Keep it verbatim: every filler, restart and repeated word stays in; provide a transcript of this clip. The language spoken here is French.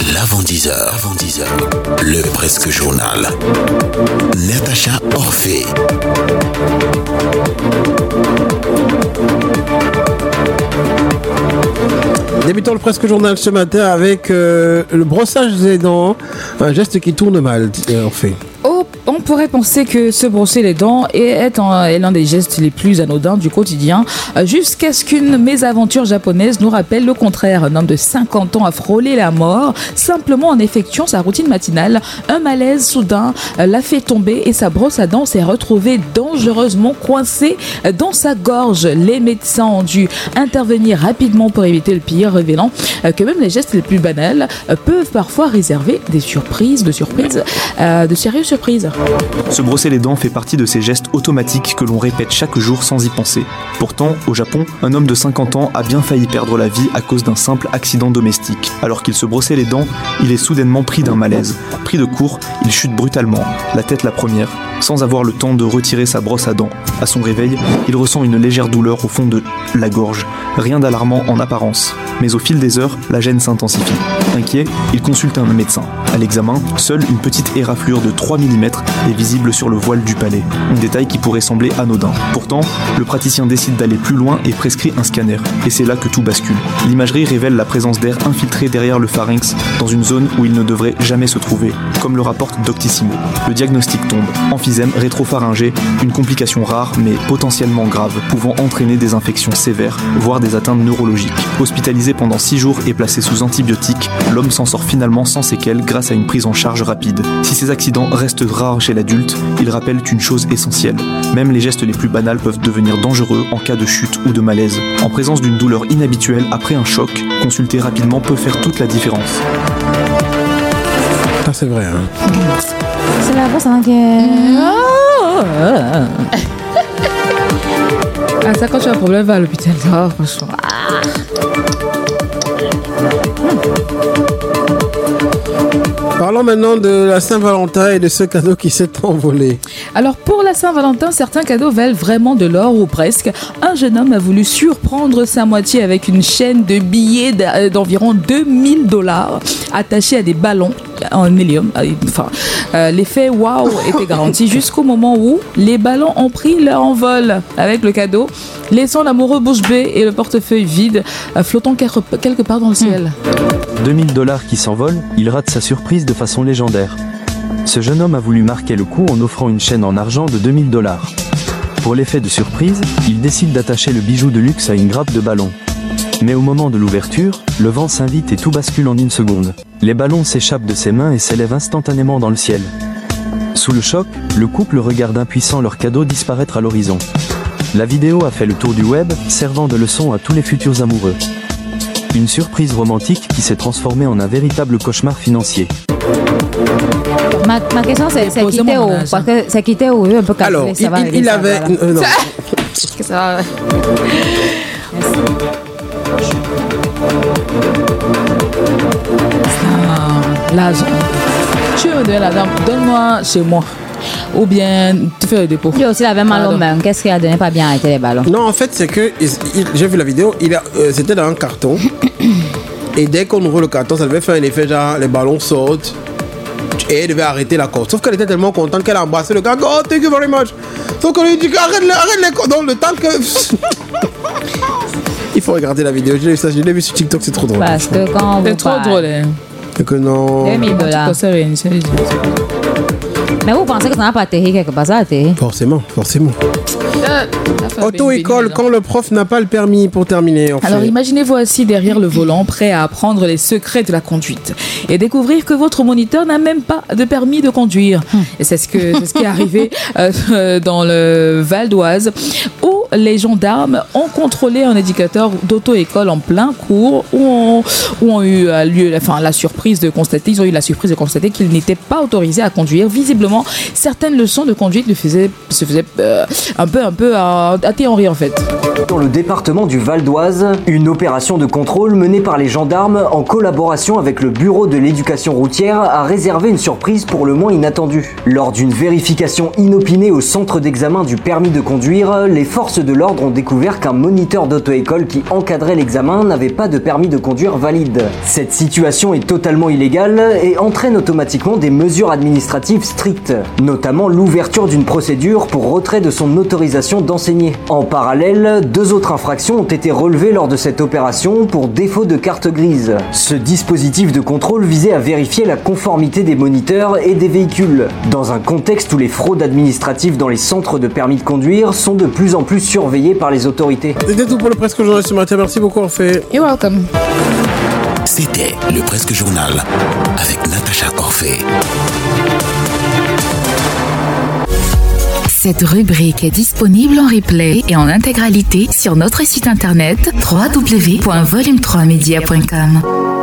L'avant dix heures. Avant dix heures. Le Presque Journal. Natacha Orphée. Débutons le Presque Journal ce matin avec euh, le brossage des dents, un geste qui tourne mal, euh, Orphée. Oh, on pourrait penser que se brosser les dents est, un, est l'un des gestes les plus anodins du quotidien, jusqu'à ce qu'une mésaventure japonaise nous rappelle le contraire. Un homme de cinquante ans a frôlé la mort simplement en effectuant sa routine matinale. Un malaise soudain l'a fait tomber et sa brosse à dents s'est retrouvée dangereusement coincée dans sa gorge. Les médecins ont dû intervenir rapidement pour éviter le pire, révélant que même les gestes les plus banals peuvent parfois réserver des surprises, de surprises, euh, de sérieuses surprises. Se brosser les dents fait partie de ces gestes automatiques que l'on répète chaque jour sans y penser. Pourtant, au Japon, un homme de cinquante ans a bien failli perdre la vie à cause d'un simple accident domestique. Alors qu'il se brossait les dents, il est soudainement pris d'un malaise. Pris de court, il chute brutalement, la tête la première, sans avoir le temps de retirer sa brosse à dents. À son réveil, il ressent une légère douleur au fond de la gorge. Rien d'alarmant en apparence. Mais au fil des heures, la gêne s'intensifie. Inquiet, il consulte un médecin. À l'examen, seule une petite éraflure de trois millimètres est visible sur le voile du palais. Un détail qui pourrait sembler anodin. Pourtant, le praticien décide d'aller plus loin et prescrit un scanner. Et c'est là que tout bascule. L'imagerie révèle la présence d'air infiltré derrière le pharynx, dans une zone où il ne devrait jamais se trouver, comme le rapporte Doctissimo. Le diagnostic tombe. Emphysème rétropharyngé, une complication rare mais potentiellement grave, pouvant entraîner des infections sévères, voire des atteintes neurologiques. Hospitalisé pendant six jours et placé sous antibiotiques, l'homme s'en sort finalement sans séquelles grâce à une prise en charge rapide. Si ces accidents restent rares chez l'adulte, ils rappellent une chose essentielle. Même les gestes les plus banals peuvent devenir dangereux en cas de chute ou de malaise. En présence d'une douleur inhabituelle après un choc, consulter rapidement peut faire toute la différence. Ça c'est vrai, hein. C'est la brosse à dents qui Ah, ça, quand tu as un problème, va à l'hôpital. Oh, franchement. Ah. Parlons maintenant de la Saint-Valentin et de ce cadeau qui s'est envolé. Alors pour la Saint-Valentin, certains cadeaux valent vraiment de l'or ou presque. Un jeune homme a voulu surprendre sa moitié avec une chaîne de billets d'environ deux mille dollars attachés à des ballons en hélium. Enfin, euh, l'effet waouh était garanti jusqu'au moment où les ballons ont pris leur envol avec le cadeau, laissant l'amoureux bouche bée et le portefeuille vide, euh, flottant quelque part dans le ciel. deux mille dollars qui s'envolent, il rate sa surprise de façon légendaire. Ce jeune homme a voulu marquer le coup en offrant une chaîne en argent de deux mille dollars. Pour l'effet de surprise, il décide d'attacher le bijou de luxe à une grappe de ballons. Mais au moment de l'ouverture, le vent s'invite et tout bascule en une seconde. Les ballons s'échappent de ses mains et s'élèvent instantanément dans le ciel. Sous le choc, le couple regarde impuissant leur cadeau disparaître à l'horizon. La vidéo a fait le tour du web, servant de leçon à tous les futurs amoureux. Une surprise romantique qui s'est transformée en un véritable cauchemar financier. Ma, ma question c'est, c'est quitter où? Parce que c'est quitter où? Un peu Alors, il, il, il avait... Voilà. Euh, non. Que ça va. Ah, l'argent. Tu veux me donner la dame, donne-moi chez moi. Ou bien tu fais le dépôt. Lui aussi il avait mal aux mains. Qu'est-ce qu'il a donné? Pas bien arrêter les ballons. Non, en fait, c'est que il, il, j'ai vu la vidéo. Il a, euh, c'était dans un carton. Et dès qu'on ouvre le carton, ça devait faire un effet genre les ballons sautent. Et elle devait arrêter la corde. Sauf qu'elle était tellement contente qu'elle a embrassé le gars. Oh, thank you very much. Sauf qu'on lui dit arrête, arrête les cordes. Donc le temps que. Il faut regarder la vidéo. Je l'ai, je l'ai vu sur TikTok, c'est trop drôle. Parce que quand on c'est trop parle, drôle. Hein. C'est que non. deux mille dollars. Mais vous pensez que ça n'a pas atterri quelque part? Ça a atterri. Forcément, forcément. Euh, Auto-école quand le prof n'a pas le permis, pour terminer. Alors fait. Imaginez-vous assis derrière le volant, prêt à apprendre les secrets de la conduite et découvrir que votre moniteur n'a même pas de permis de conduire. Hum. Et c'est ce, que, c'est ce qui est arrivé euh, dans le Val d'Oise, où les gendarmes ont contrôlé un éducateur d'auto-école en plein cours, où ont, où ont eu lieu enfin, la surprise de constater, ils ont eu la surprise de constater qu'il n'était pas autorisé à conduire. Visiblement, certaines leçons de conduite lui faisaient, se faisaient euh, un peu, un peu à, à théorie en fait. Dans le département du Val d'Oise, une opération de contrôle menée par les gendarmes en collaboration avec le bureau de l'éducation routière a réservé une surprise pour le moins inattendue. Lors d'une vérification inopinée au centre d'examen du permis de conduire, les forces de l'ordre ont découvert qu'un moniteur d'auto-école qui encadrait l'examen n'avait pas de permis de conduire valide. Cette situation est totalement illégale et entraîne automatiquement des mesures administratives strictes, notamment l'ouverture d'une procédure pour retrait de son autorisation d'enseigner. En parallèle, deux autres infractions ont été relevées lors de cette opération pour défaut de carte grise. Ce dispositif de contrôle visait à vérifier la conformité des moniteurs et des véhicules, dans un contexte où les fraudes administratives dans les centres de permis de conduire sont de plus en plus surveillées par les autorités. C'était tout pour le Presque Journal ce matin. Merci beaucoup, Orphée. You're welcome. C'était le Presque Journal avec Natacha Orphée. Cette rubrique est disponible en replay et en intégralité sur notre site internet w w w point volume trois media point com.